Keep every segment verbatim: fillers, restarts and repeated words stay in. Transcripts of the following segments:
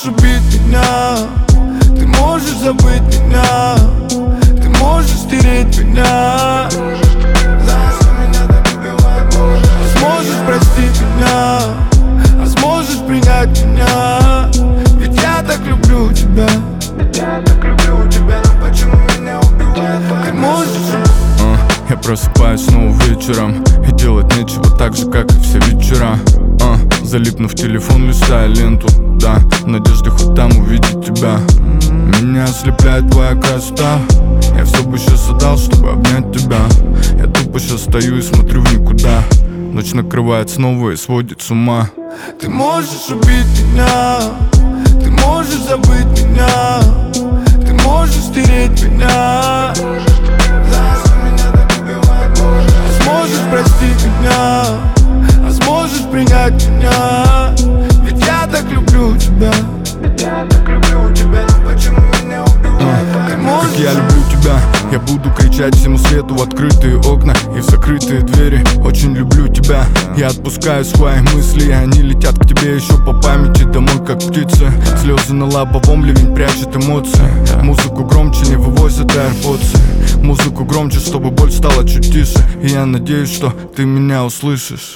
можешь убить меня, ты можешь забыть меня, ты можешь стереть меня. Знаешь, что меня так убивает, а сможешь простить меня, а сможешь принять меня. Ведь я так люблю тебя, ведь я так люблю тебя, но почему меня убивает? Ты можешь. uh, Я просыпаюсь снова вечером, и делать нечего так же, как и все вечера. uh, Залипнув в телефон, листая ленту, да, в надежде хоть там увидеть тебя. Меня ослепляет твоя красота, я все бы сейчас отдал, чтобы обнять тебя. Я тупо сейчас стою и смотрю в никуда. Ночь накрывает снова и сводит с ума. Ты можешь убить меня, ты можешь забыть меня, ты можешь стереть меня. Знаешь, что меня так убивает, а сможешь простить меня, а сможешь принять меня. Ведь я так люблю тебя, ведь я так люблю тебя, но почему меня убивает? Ты можешь. Как я люблю тебя, я буду кричать всему свету в открытые окна и в закрытые двери. Очень люблю тебя, я отпускаю свои мысли, и они летят к тебе еще по памяти домой, как птицы. Слезы на лобовом, ливень прячет эмоции. Музыку громче, не вывозят AirPods. Музыку громче, чтобы боль стала чуть тише. И я надеюсь, что ты меня услышишь.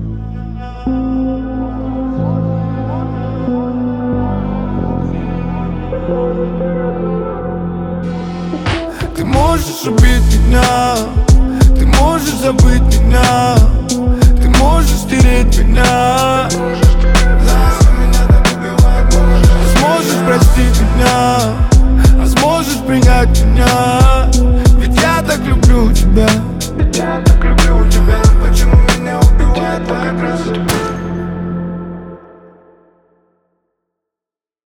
Ты можешь убить меня, ты можешь забыть меня, ты можешь стереть меня. Знаешь, что меня так убивает, а сможешь простить меня, а сможешь принять меня. Ведь я так люблю тебя.